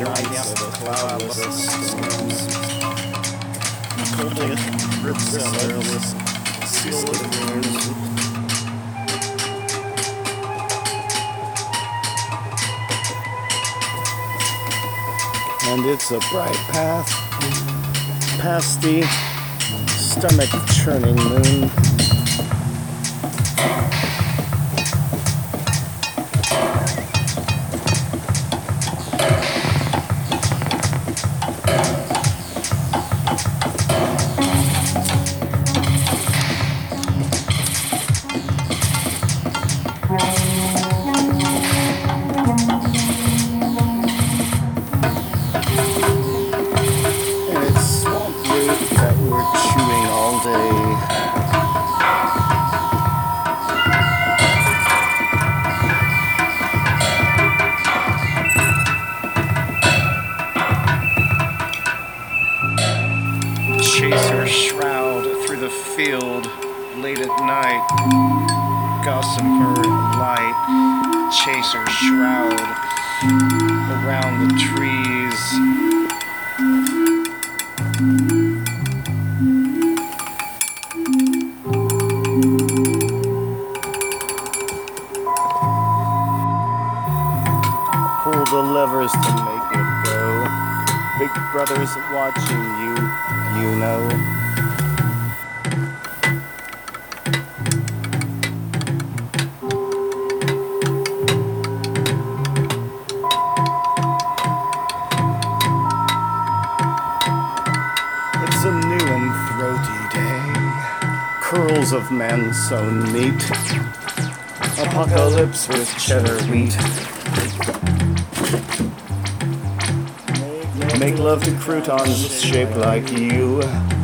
nights, cloudless storms, coldly rip cellars, sealed doors. And it's a bright path past the stomach-churning moon. Chewing all day. Chaser shroud through the field late at night. Gossamer light. Chaser shroud around the trees. Pull the levers to make it go. Big brother's watching you, you know. It's a new and throaty day. Curls of man-sewn meat. Apocalypse with cheddar wheat. Make love to croutons shaped like you.